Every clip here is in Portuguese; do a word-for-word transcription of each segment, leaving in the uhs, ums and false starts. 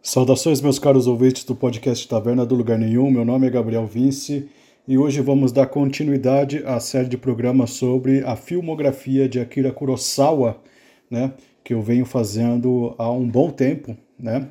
Saudações, meus caros ouvintes do podcast Taverna do Lugar Nenhum. Meu nome é Gabriel Vince e hoje vamos dar continuidade à série de programas sobre a filmografia de Akira Kurosawa, né, que eu venho fazendo há um bom tempo, né?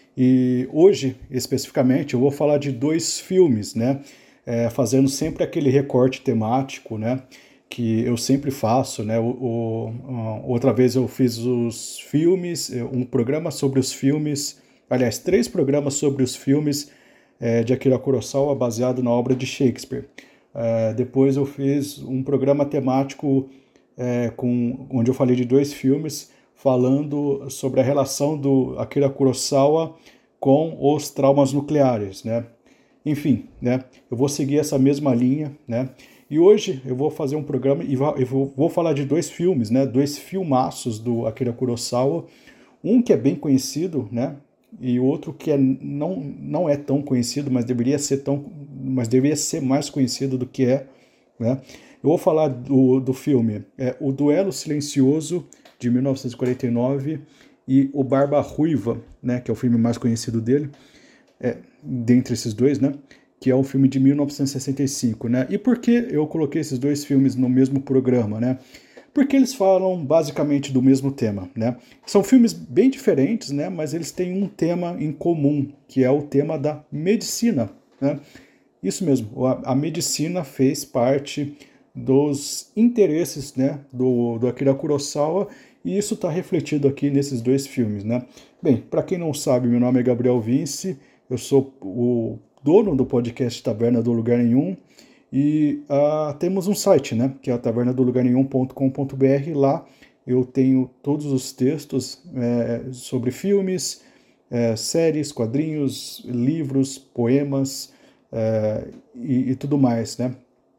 E hoje, especificamente, eu vou falar de dois filmes, né, é, fazendo sempre aquele recorte temático, né, que eu sempre faço, né? O, o, outra vez eu fiz os filmes, um programa sobre os filmes. Aliás, três programas sobre os filmes é, de Akira Kurosawa baseado na obra de Shakespeare. É, depois eu fiz um programa temático é, com, onde eu falei de dois filmes falando sobre a relação do Akira Kurosawa com os traumas nucleares, né? Enfim, né? Eu vou seguir essa mesma linha, né? E hoje eu vou fazer um programa e vou, vou falar de dois filmes, né? Dois filmaços do Akira Kurosawa. Um que é bem conhecido, né? E outro que é, não, não é tão conhecido, mas deveria ser tão, mas deveria ser mais conhecido do que é, né? Eu vou falar do, do filme é, O Duelo Silencioso, de mil novecentos e quarenta e nove, e O Barba Ruiva, né, que é o filme mais conhecido dele, é, dentre esses dois, né, que é um filme de mil novecentos e sessenta e cinco. Né? E por que eu coloquei esses dois filmes no mesmo programa, né? Porque eles falam basicamente do mesmo tema, né? São filmes bem diferentes, né? Mas eles têm um tema em comum, que é o tema da medicina, né? Isso mesmo, a, a medicina fez parte dos interesses, né, do, do Akira Kurosawa, e isso está refletido aqui nesses dois filmes, né? Bem, para quem não sabe, meu nome é Gabriel Vince, eu sou o dono do podcast Taverna do Lugar Nenhum, e uh, temos um site, né, que é a taverna do lugar nenhum ponto com ponto b r. Lá eu tenho todos os textos é, sobre filmes, é, séries, quadrinhos, livros, poemas é, e, e tudo mais, né?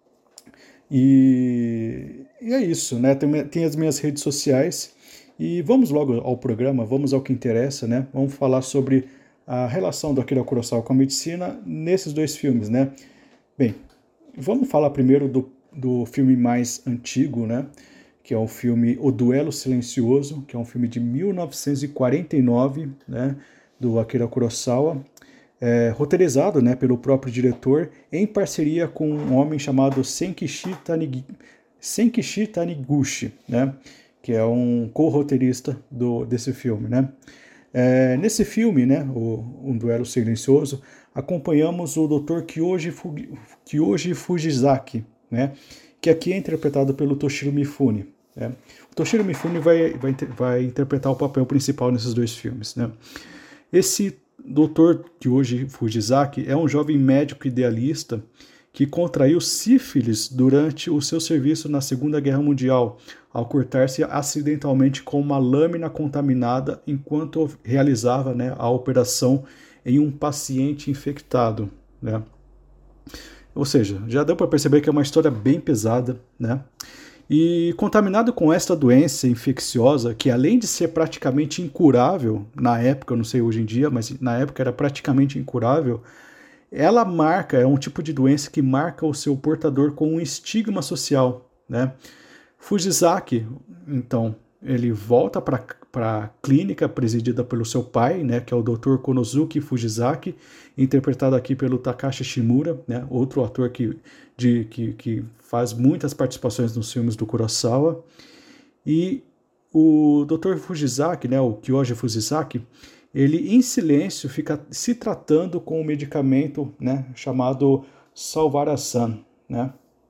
E, e é isso, né? Tem, tem as minhas redes sociais e vamos logo ao programa, vamos ao que interessa, né? Vamos falar sobre a relação do Akira Kurosawa com a medicina nesses dois filmes, né? Bem, vamos falar primeiro do, do filme mais antigo, né? Que é o filme O Duelo Silencioso, que é um filme de mil novecentos e quarenta e nove, né? Do Akira Kurosawa, é, roteirizado, né, pelo próprio diretor, em parceria com um homem chamado Senkichi, Tanig... Senkichi Taniguchi, né? Que é um co-roteirista do, desse filme, né? É, nesse filme, né, o Um Duelo Silencioso, acompanhamos o doutor Kyoji, Fugi, Kyoji Fujizaki, né, que aqui é interpretado pelo Toshiro Mifune. Né. O Toshiro Mifune vai, vai, vai interpretar o papel principal nesses dois filmes. Né. Esse doutor Kyoji Fujizaki é um jovem médico idealista que contraiu sífilis durante o seu serviço na Segunda Guerra Mundial, ao cortar-se acidentalmente com uma lâmina contaminada enquanto realizava, né, a operação em um paciente infectado. Né? Ou seja, já deu para perceber que é uma história bem pesada, né? E contaminado com esta doença infecciosa, que além de ser praticamente incurável, na época, eu não sei hoje em dia, mas na época era praticamente incurável, ela marca, é um tipo de doença que marca o seu portador com um estigma social, né? Fujizaki, então, ele volta para a clínica presidida pelo seu pai, né, que é o doutor Konosuke Fujizaki, interpretado aqui pelo Takashi Shimura, né, outro ator que, de, que, que faz muitas participações nos filmes do Kurosawa. E o doutor Fujizaki, né, o Kyoji Fujizaki, ele em silêncio fica se tratando com um medicamento, né, chamado Salvarasan, né?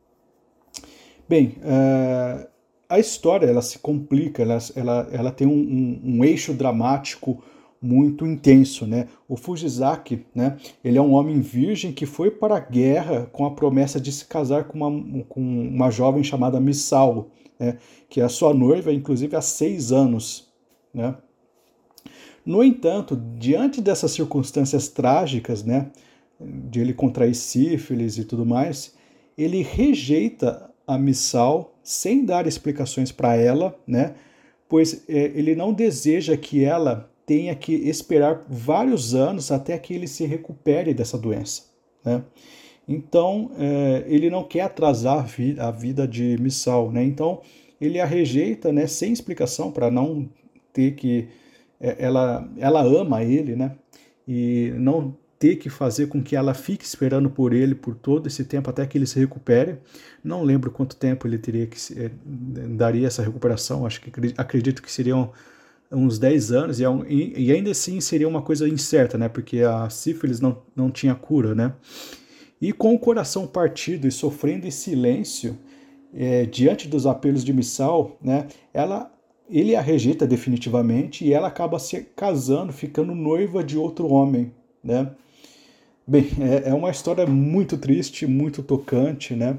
Bem, uh, a história ela se complica, ela, ela, ela tem um, um, um eixo dramático muito intenso, né? O Fujizaki, né, ele é um homem virgem que foi para a guerra com a promessa de se casar com uma, com uma jovem chamada Misao, né, que é a sua noiva, inclusive há seis anos, né? No entanto, diante dessas circunstâncias trágicas, né, de ele contrair sífilis e tudo mais, ele rejeita a Misao sem dar explicações para ela, né, pois é, ele não deseja que ela tenha que esperar vários anos até que ele se recupere dessa doença. Né. Então, é, ele não quer atrasar a, vi a vida de Misao, né, então ele a rejeita, né, sem explicação, para não ter que... Ela, ela ama ele, né? e não ter que fazer com que ela fique esperando por ele por todo esse tempo até que ele se recupere. Não lembro quanto tempo ele teria que eh, daria essa recuperação, acho que acredito que seriam uns dez anos, e, e ainda assim seria uma coisa incerta, né? Porque a sífilis não, não tinha cura, né? E com o coração partido e sofrendo em silêncio, é, diante dos apelos de Missal, né? Ela, ele a rejeita definitivamente e ela acaba se casando, ficando noiva de outro homem, né? Bem, é, é uma história muito triste, muito tocante, né?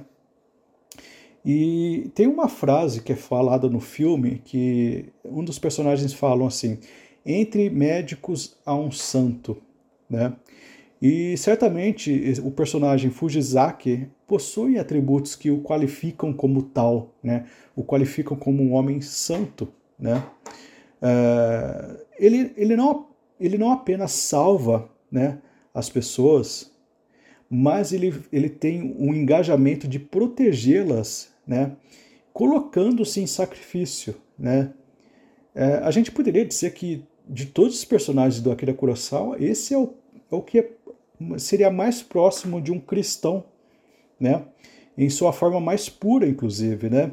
E tem uma frase que é falada no filme que um dos personagens falam assim: entre médicos há um santo, né? E certamente o personagem Fujisaki possui atributos que o qualificam como tal, né? O qualificam como um homem santo, né? Uh, ele, ele, não, ele não apenas salva, né, as pessoas, mas ele, ele tem um engajamento de protegê-las, né, colocando-se em sacrifício, né. É, a gente poderia dizer que de todos os personagens do Akira Kurosawa, esse é o, é o que é, seria mais próximo de um cristão, né, em sua forma mais pura, inclusive, né.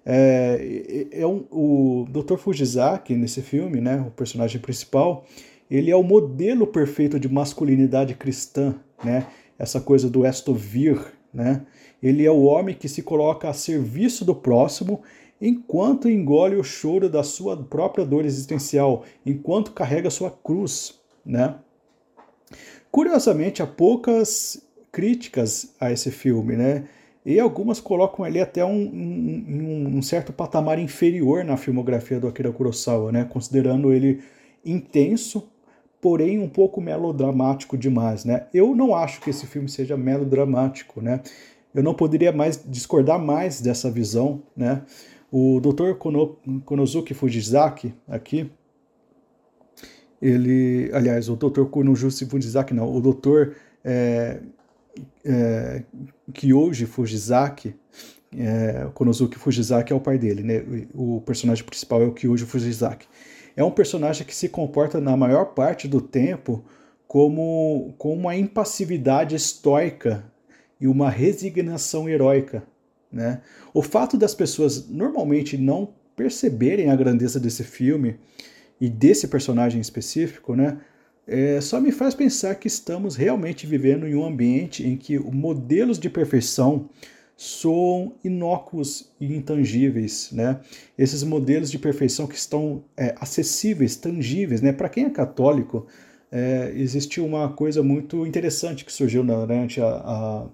É, é um, o doutor Fujisaki, nesse filme, né, o personagem principal, ele é o modelo perfeito de masculinidade cristã, né, essa coisa do esto vir, né, ele é o homem que se coloca a serviço do próximo enquanto engole o choro da sua própria dor existencial, enquanto carrega sua cruz, né. Curiosamente, há poucas críticas a esse filme, né, e algumas colocam ele até um, um, um certo patamar inferior na filmografia do Akira Kurosawa, né? Considerando ele intenso, porém um pouco melodramático demais, né? Eu não acho que esse filme seja melodramático, né? Eu não poderia mais discordar mais dessa visão, né? O doutor Kono, Konosuke Fujisaki, aqui, ele, aliás, o doutor Konosuke Fujisaki, não, o doutor é, É, Kyoji Fujisaki, é, Konosuke Fujisaki é o pai dele, né? O personagem principal é o Kyoji Fujisaki. É um personagem que se comporta na maior parte do tempo como com uma impassividade estoica e uma resignação heróica, né? O fato das pessoas normalmente não perceberem a grandeza desse filme e desse personagem específico, né? É, só me faz pensar que estamos realmente vivendo em um ambiente em que modelos de perfeição soam inócuos e intangíveis, né? Esses modelos de perfeição que estão é, acessíveis, tangíveis, né? Para quem é católico, é, existe uma coisa muito interessante que surgiu durante a, a,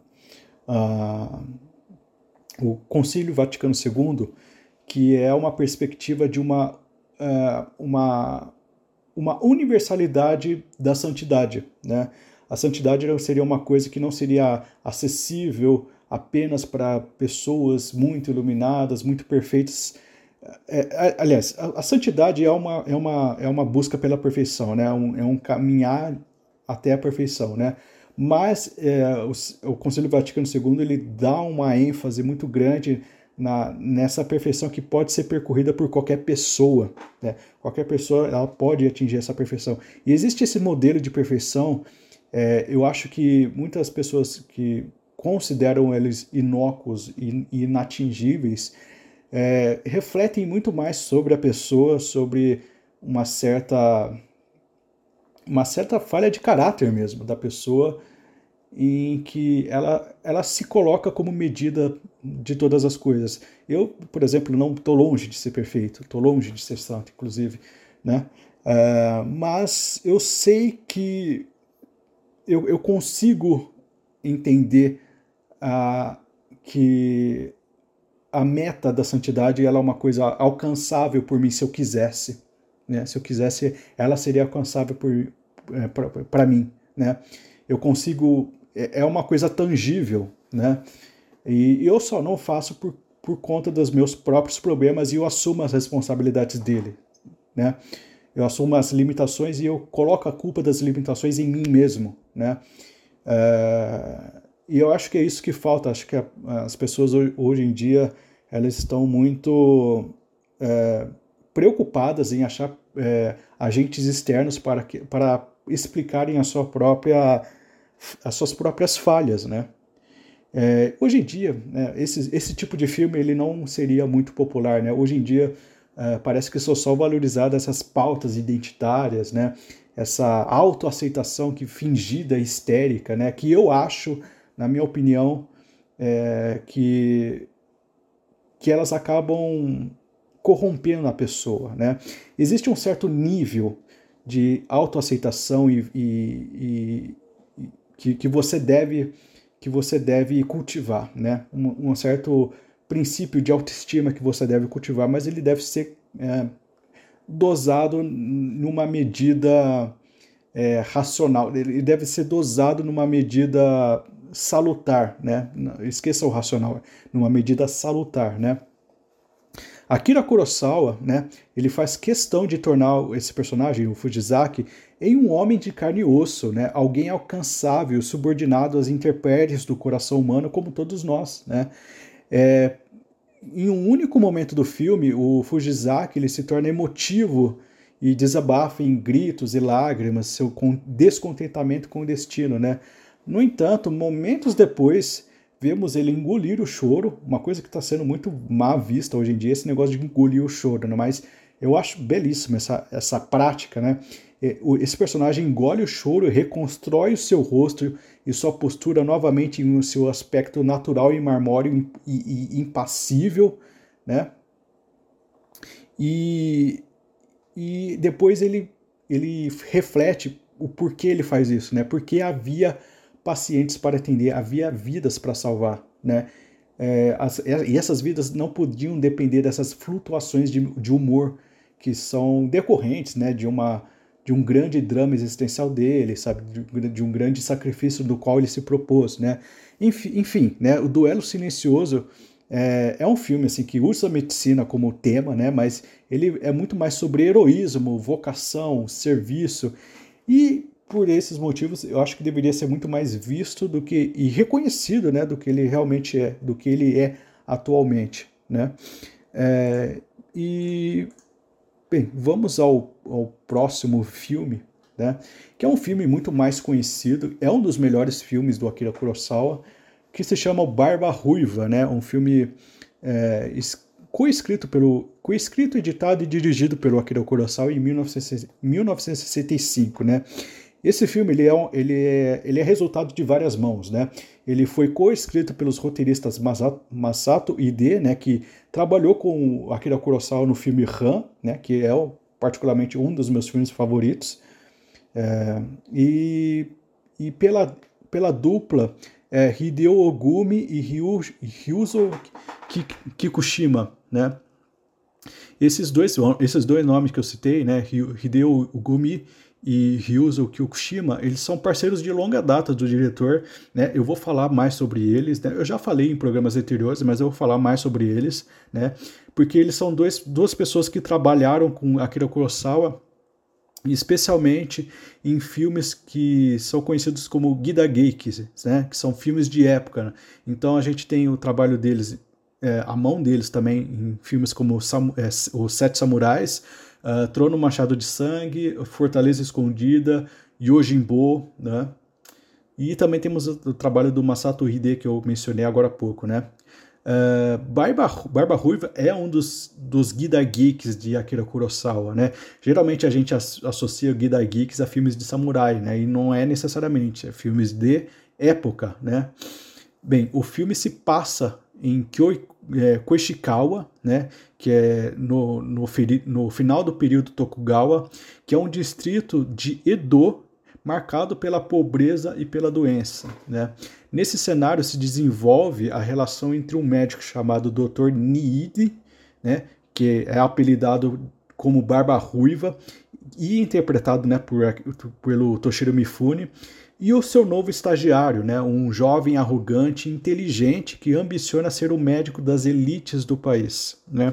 a, o Concílio Vaticano segundo, que é uma perspectiva de uma, uh, uma uma universalidade da santidade, né? A santidade seria uma coisa que não seria acessível apenas para pessoas muito iluminadas, muito perfeitas. É, aliás, a, a santidade é uma, é, uma, é uma busca pela perfeição, né? Um, é um caminhar até a perfeição, né? Mas é, o, o Concílio Vaticano segundo ele dá uma ênfase muito grande Na, nessa perfeição que pode ser percorrida por qualquer pessoa, né? Qualquer pessoa ela pode atingir essa perfeição. E existe esse modelo de perfeição, é, eu acho que muitas pessoas que consideram eles inócuos e inatingíveis é, refletem muito mais sobre a pessoa, sobre uma certa, uma certa falha de caráter mesmo da pessoa, em que ela, ela se coloca como medida de todas as coisas. Eu, por exemplo, não estou longe de ser perfeito, estou longe de ser santo, inclusive, né? Uh, mas eu sei que eu, eu consigo entender uh, que a meta da santidade ela é uma coisa alcançável por mim se eu quisesse, né? Se eu quisesse, ela seria alcançável é, para mim, né? Eu consigo, é uma coisa tangível, né? E eu só não faço por, por conta dos meus próprios problemas e eu assumo as responsabilidades dele, né? Eu assumo as limitações e eu coloco a culpa das limitações em mim mesmo, né? É, e eu acho que é isso que falta. Acho que a, as pessoas hoje em dia elas estão muito é, preocupadas em achar é, agentes externos para, que, para explicarem a sua própria, as suas próprias falhas, né? É, hoje em dia, né, esse, esse tipo de filme ele não seria muito popular, né? Hoje em dia é, parece que são só valorizadas essas pautas identitárias, né? Essa autoaceitação que fingida, histérica, né? Que eu acho, na minha opinião, é, que, que elas acabam corrompendo a pessoa, né? Existe um certo nível de autoaceitação e, e, e que, que você deve que você deve cultivar, né? Um, um certo princípio de autoestima que você deve cultivar, mas ele deve ser é, dosado numa medida é, racional, ele deve ser dosado numa medida salutar, né? Esqueça o racional, numa medida salutar, né? Akira Kurosawa, né, ele faz questão de tornar esse personagem, o Fujisaki, em um homem de carne e osso, né, alguém alcançável, subordinado às intempéries do coração humano, como todos nós, né. É, em um único momento do filme, o Fujisaki ele se torna emotivo e desabafa em gritos e lágrimas seu descontentamento com o destino, né. No entanto, momentos depois, vemos ele engolir o choro, uma coisa que está sendo muito má vista hoje em dia, esse negócio de engolir o choro, né? Mas eu acho belíssima essa, essa prática, né? Esse personagem engole o choro, reconstrói o seu rosto e sua postura novamente no seu aspecto natural e marmóreo e, e impassível, né? E, e depois ele, ele reflete o porquê ele faz isso, né? Porque havia pacientes para atender, havia vidas para salvar, né? É, as, e essas vidas não podiam depender dessas flutuações de, de humor que são decorrentes, né, de, uma, de um grande drama existencial dele, sabe, de, de um grande sacrifício do qual ele se propôs, né? Enfim, enfim, né, o Duelo Silencioso é, é um filme assim que usa a medicina como tema, né, mas ele é muito mais sobre heroísmo, vocação, serviço e por esses motivos, eu acho que deveria ser muito mais visto do que e reconhecido, né, do que ele realmente é, do que ele é atualmente, né? É, e bem, vamos ao, ao próximo filme, né? Que é um filme muito mais conhecido, é um dos melhores filmes do Akira Kurosawa, que se chama Barba Ruiva, né? Um filme é, co-escrito pelo co-escrito, editado e dirigido pelo Akira Kurosawa em mil novecentos e sessenta e cinco, né? Esse filme ele é, ele, é, ele é resultado de várias mãos, né? Ele foi co-escrito pelos roteiristas Masato, Masato Ide, né, que trabalhou com Akira Kurosawa no filme Ran, né, que é particularmente um dos meus filmes favoritos, é, e, e pela, pela dupla é, Hideo Ogumi e Ryu, Ryuzo Kikushima, né? Esses dois, esses dois nomes que eu citei, né, Hideo Ogumi e Ryuzo Kikushima, eles são parceiros de longa data do diretor, né? Eu vou falar mais sobre eles, né? Eu já falei em programas anteriores, mas eu vou falar mais sobre eles, né? Porque eles são dois, duas pessoas que trabalharam com Akira Kurosawa, especialmente em filmes que são conhecidos como Gidageki, né? Que são filmes de época, né? Então a gente tem o trabalho deles, é, a mão deles também em filmes como Sam, é, Os Sete Samurais, Uh, Trono Machado de Sangue, Fortaleza Escondida, Yojimbo, né? E também temos o, o trabalho do Masato Hide, que eu mencionei agora há pouco, né? Uh, Barba, Barba Ruiva é um dos, dos Gida Geeks de Akira Kurosawa, né? Geralmente a gente as, associa Gida Geeks a filmes de samurai, né? E não é necessariamente, é filmes de época, né? Bem, o filme se passa em Kyo, é, Koishikawa, né, que é no, no, no final do período Tokugawa, que é um distrito de Edo marcado pela pobreza e pela doença, né? Nesse cenário se desenvolve a relação entre um médico chamado doutor Niide, né, que é apelidado como Barba Ruiva e interpretado, né, por, pelo Toshiro Mifune, e o seu novo estagiário, né, um jovem arrogante e inteligente que ambiciona ser o médico das elites do país, né?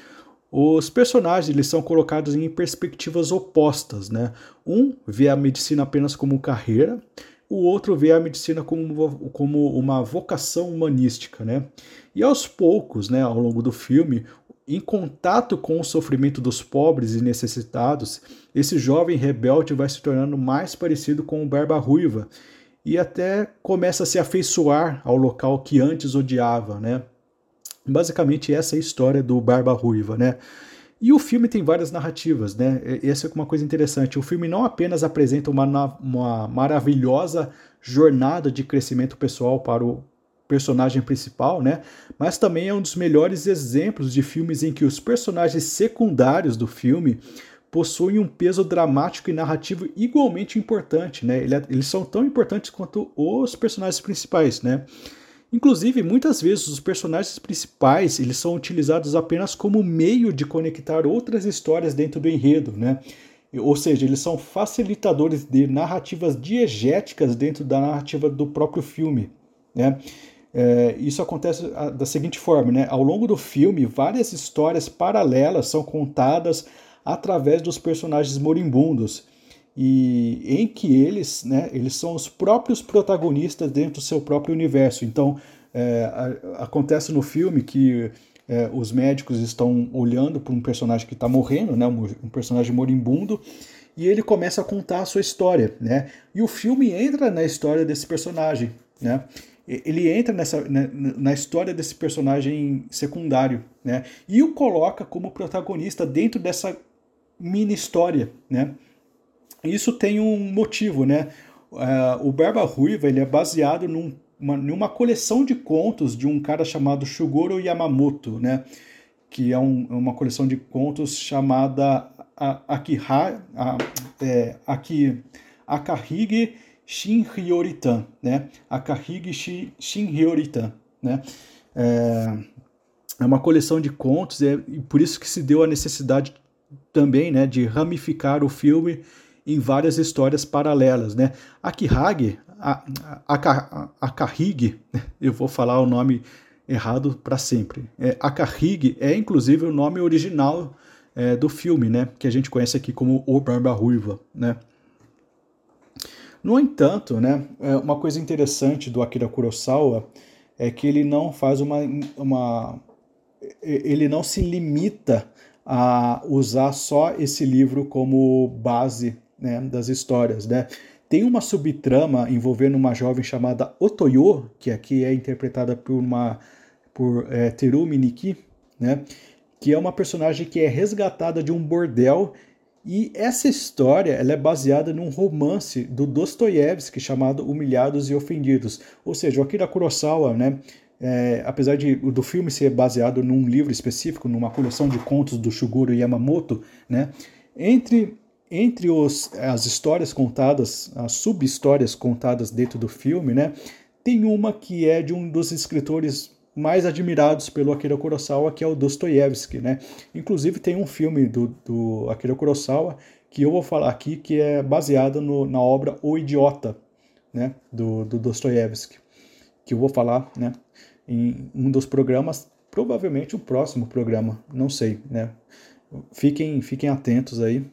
Os personagens eles são colocados em perspectivas opostas, né? Um vê a medicina apenas como carreira, o outro vê a medicina como, como uma vocação humanística, né? E aos poucos, né, ao longo do filme, em contato com o sofrimento dos pobres e necessitados, esse jovem rebelde vai se tornando mais parecido com o Barba Ruiva e até começa a se afeiçoar ao local que antes odiava, né? Basicamente essa é a história do Barba Ruiva, né? E o filme tem várias narrativas, né? Essa é uma coisa interessante. O filme não apenas apresenta uma, uma maravilhosa jornada de crescimento pessoal para o personagem principal, né? Mas também é um dos melhores exemplos de filmes em que os personagens secundários do filme possuem um peso dramático e narrativo igualmente importante, né? Eles são tão importantes quanto os personagens principais, né? Inclusive, muitas vezes os personagens principais eles são utilizados apenas como meio de conectar outras histórias dentro do enredo, né? Ou seja, eles são facilitadores de narrativas diegéticas dentro da narrativa do próprio filme, né? É, isso acontece da seguinte forma, né? Ao longo do filme, várias histórias paralelas são contadas através dos personagens moribundos, e em que eles, né, eles são os próprios protagonistas dentro do seu próprio universo. Então, é, a, acontece no filme que é, os médicos estão olhando para um personagem que está morrendo, né, um, um personagem moribundo, e ele começa a contar a sua história, né? E o filme entra na história desse personagem, né? Ele entra nessa, né, na história desse personagem secundário, né? E o coloca como protagonista dentro dessa mini história, né? Isso tem um motivo, né? Uh, o Barba Ruiva ele é baseado num, uma, numa coleção de contos de um cara chamado Shugoro Yamamoto, né? Que é um, uma coleção de contos chamada Akiha, a, é, Aki, Akahige Shinryoritan, né? Akahige Shinryoritan, né? É, é uma coleção de contos, é, e por isso que se deu a necessidade também, né, de ramificar o filme em várias histórias paralelas, né? Akihage, Akahige, eu vou falar o nome errado para sempre. É, Akahige é inclusive o nome original é, do filme, né? Que a gente conhece aqui como O Barba Ruiva, né? No entanto, né, uma coisa interessante do Akira Kurosawa é que ele não faz uma, uma ele não se limita a usar só esse livro como base, né, das histórias, né? Tem uma subtrama envolvendo uma jovem chamada Otoyo, que aqui é interpretada por uma por é, Terumi Niki, né? Que é uma personagem que é resgatada de um bordel, e essa história ela é baseada num romance do Dostoiévski chamado Humilhados e Ofendidos. Ou seja, o Akira Kurosawa, né? É, apesar de, do filme ser baseado num livro específico, numa coleção de contos do Shugoro Yamamoto, né? Entre Entre os, as histórias contadas, as sub-histórias contadas dentro do filme, né, tem uma que é de um dos escritores mais admirados pelo Akira Kurosawa, que é o Dostoiévski, né? Inclusive tem um filme do, do Akira Kurosawa que eu vou falar aqui, que é baseado no, na obra O Idiota, né, do, do Dostoiévski, que eu vou falar, né, em um dos programas, provavelmente o próximo programa, não sei, né? Fiquem, fiquem atentos aí.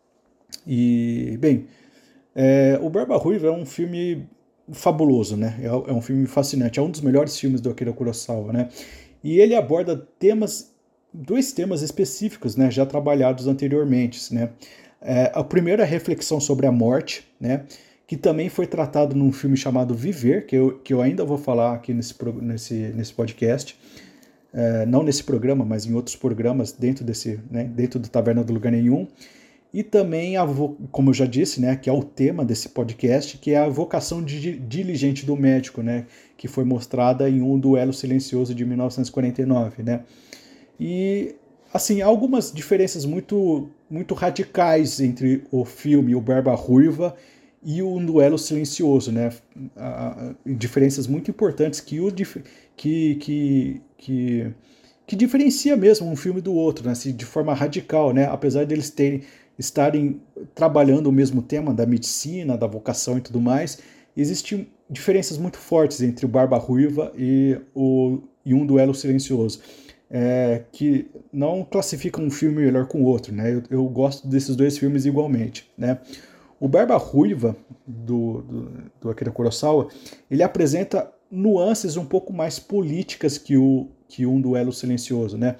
E, bem, é, o Barba Ruiva é um filme fabuloso, né? É, é um filme fascinante, é um dos melhores filmes do Akira Kurosawa, né? E ele aborda temas, dois temas específicos, né? Já trabalhados anteriormente, né? É, a primeira é a reflexão sobre a morte, né? Que também foi tratado num filme chamado Viver, que eu, que eu ainda vou falar aqui nesse, nesse, nesse podcast. É, não nesse programa, mas em outros programas dentro desse, né? Dentro do Taverna do Lugar Nenhum. E também, a, como eu já disse, né, que é o tema desse podcast, que é a vocação diligente do médico, né, que foi mostrada em Um Duelo Silencioso de mil novecentos e quarenta e nove. Né. E, assim, há algumas diferenças muito, muito radicais entre o filme O Barba Ruiva e o Um Duelo Silencioso, né, a, a, diferenças muito importantes que, o, que, que, que, que diferencia mesmo um filme do outro, né, assim, de forma radical, né, apesar deles terem estarem trabalhando o mesmo tema da medicina, da vocação e tudo mais, existem diferenças muito fortes entre o Barba Ruiva e, o, e Um Duelo Silencioso, é, que não classificam um filme melhor com o outro, né? Eu, eu gosto desses dois filmes igualmente, né? O Barba Ruiva, do, do, do Akira Kurosawa, ele apresenta nuances um pouco mais políticas que o, que Um Duelo Silencioso, né?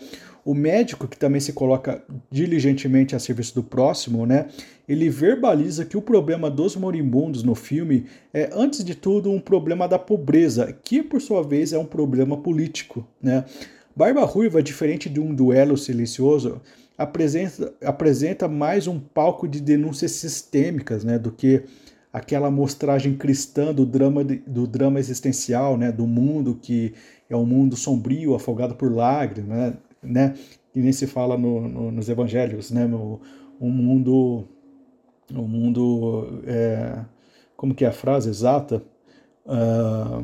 O médico, que também se coloca diligentemente a serviço do próximo, né, ele verbaliza que o problema dos moribundos no filme é, antes de tudo, um problema da pobreza, que por sua vez é um problema político, né. Barba Ruiva, diferente de um duelo silencioso, apresenta, apresenta mais um palco de denúncias sistêmicas, né, do que aquela mostragem cristã do drama, do drama existencial, né, do mundo que é um mundo sombrio, afogado por lágrimas, né, né, que nem se fala no, no, nos evangelhos, né, no, um mundo, um mundo, é, como que é a frase exata? Uh,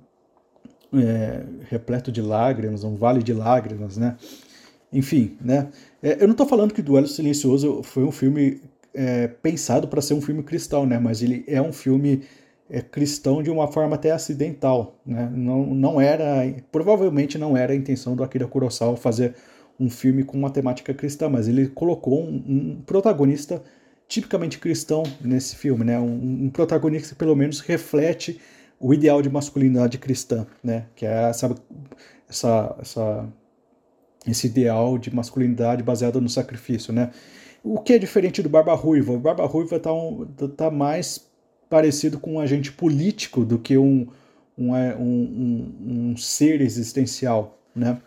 é, repleto de lágrimas, um vale de lágrimas, né? Enfim, né? É, eu não estou falando que Duelo Silencioso foi um filme é, pensado para ser um filme cristão, né? Mas ele é um filme é, cristão de uma forma até acidental, né? Não, não era, provavelmente não era a intenção do Akira Kurosawa fazer um filme com uma temática cristã, mas ele colocou um, um protagonista tipicamente cristão nesse filme, né? Um, um protagonista que pelo menos reflete o ideal de masculinidade cristã, né? Que é essa, essa, essa esse ideal de masculinidade baseado no sacrifício, né? O que é diferente do Barba Ruiva? O Barba Ruiva está um, tá mais parecido com um agente político do que um, um, um, um, um ser existencial, né?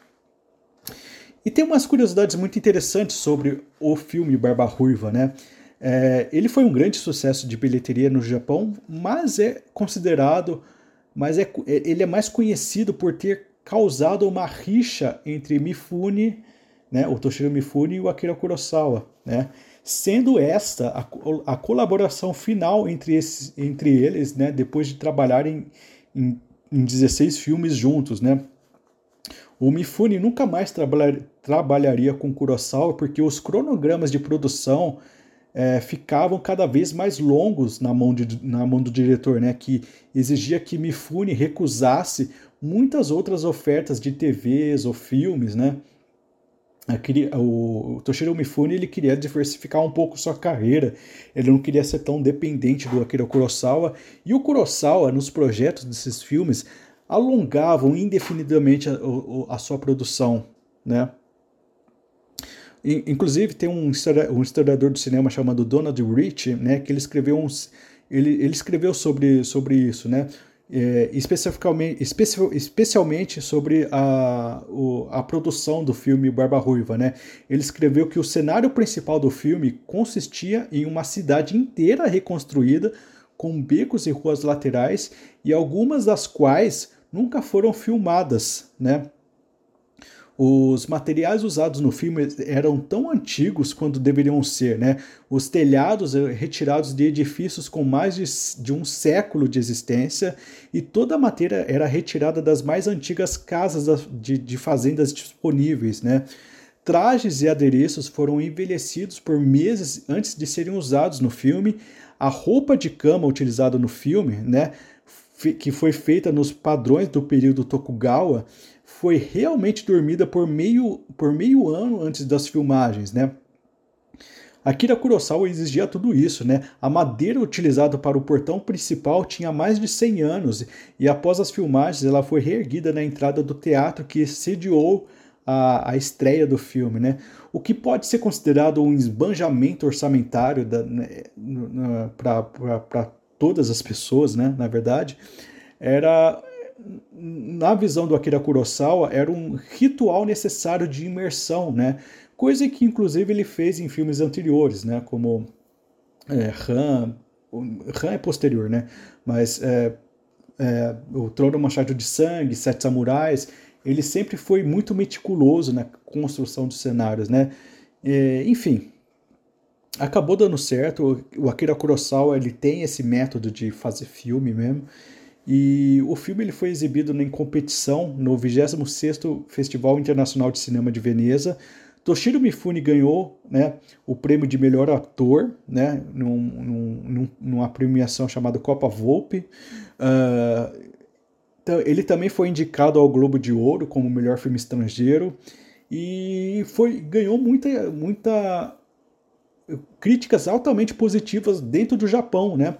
E tem umas curiosidades muito interessantes sobre o filme Barba Ruiva, né? É, ele foi um grande sucesso de bilheteria no Japão, mas é considerado, mas é, ele é mais conhecido por ter causado uma rixa entre Mifune, né, o Toshiro Mifune e o Akira Kurosawa, né, sendo esta a, a colaboração final entre, esses, entre eles, né, depois de trabalharem em, em dezesseis filmes juntos, né. O Mifune nunca mais trabalhar, trabalharia com Kurosawa porque os cronogramas de produção É, ficavam cada vez mais longos na mão, de, na mão do diretor, né, que exigia que Mifune recusasse muitas outras ofertas de T Vs ou filmes, né. Queria, o, o Toshiro Mifune ele queria diversificar um pouco sua carreira, ele não queria ser tão dependente do Akira Kurosawa, e o Kurosawa, nos projetos desses filmes, alongavam indefinidamente a, a sua produção, né. Inclusive, tem um historiador do cinema chamado Donald Rich, né, que ele escreveu, uns, ele, ele escreveu sobre, sobre isso, né, é, especificamente, especi, especialmente sobre a, o, a produção do filme Barba Ruiva. Né. Ele escreveu que o cenário principal do filme consistia em uma cidade inteira reconstruída, com becos e ruas laterais, e algumas das quais nunca foram filmadas, né. Os materiais usados no filme eram tão antigos quanto deveriam ser, né? Os telhados retirados de edifícios com mais de, de um século de existência, e toda a matéria era retirada das mais antigas casas de, de fazendas disponíveis, né? Trajes e adereços foram envelhecidos por meses antes de serem usados no filme. A roupa de cama utilizada no filme, né, que foi feita nos padrões do período Tokugawa, foi realmente dormida por meio, por meio ano antes das filmagens, né? Akira Kurosawa exigia tudo isso, né? A madeira utilizada para o portão principal tinha mais de cem anos, e após as filmagens ela foi reerguida na entrada do teatro que sediou a, a estreia do filme, né? O que pode ser considerado um esbanjamento orçamentário né, para todas as pessoas, né? Na verdade, era... na visão do Akira Kurosawa, era um ritual necessário de imersão, né? Coisa que, inclusive, ele fez em filmes anteriores, né? Como é, Han, Han é posterior, né? Mas é, é, o Trono Manchado de Sangue, Sete Samurais, ele sempre foi muito meticuloso na construção dos cenários, né? É, enfim, acabou dando certo. O Akira Kurosawa, ele tem esse método de fazer filme mesmo. E o filme ele foi exibido em competição no vigésimo sexto Festival Internacional de Cinema de Veneza. Toshiro Mifune ganhou, né, o prêmio de melhor ator, né, num, num, numa premiação chamada Copa Volpe. Uh, ele também foi indicado ao Globo de Ouro como melhor filme estrangeiro e foi, ganhou muita, muita críticas altamente positivas dentro do Japão, né?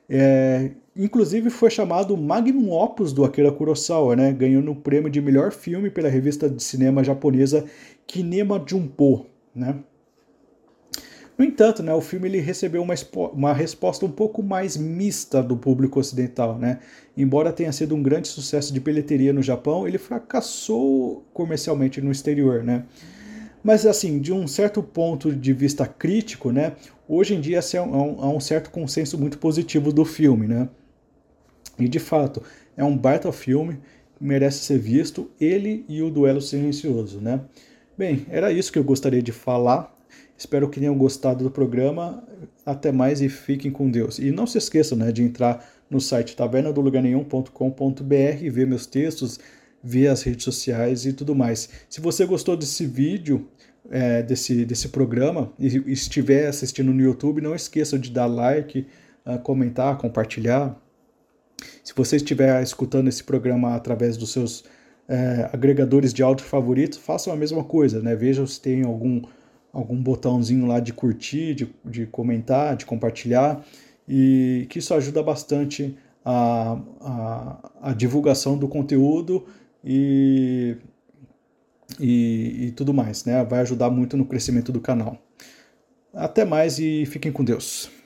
É, inclusive foi chamado Magnum Opus do Akira Kurosawa, né? Ganhando o prêmio de melhor filme pela revista de cinema japonesa Kinema Junpo, né? No entanto, né, o filme ele recebeu uma, uma resposta um pouco mais mista do público ocidental, né? Embora tenha sido um grande sucesso de bilheteria no Japão, ele fracassou comercialmente no exterior, né? Mas assim, de um certo ponto de vista crítico, né, hoje em dia há um, há um certo consenso muito positivo do filme, né? E de fato, é um baita filme, merece ser visto, ele e o Duelo Silencioso, né? Bem, era isso que eu gostaria de falar. Espero que tenham gostado do programa. Até mais e fiquem com Deus. E não se esqueçam, né, de entrar no site taverna do lugar nenhum ponto com ponto b r, ver meus textos, ver as redes sociais e tudo mais. Se você gostou desse vídeo, é, desse, desse programa, e estiver assistindo no YouTube, não esqueçam de dar like, comentar, compartilhar. Se você estiver escutando esse programa através dos seus é, agregadores de áudio favoritos, façam a mesma coisa, né? Vejam se tem algum, algum botãozinho lá de curtir, de, de comentar, de compartilhar, e que isso ajuda bastante a, a, a divulgação do conteúdo e, e, e tudo mais, né? Vai ajudar muito no crescimento do canal. Até mais e fiquem com Deus.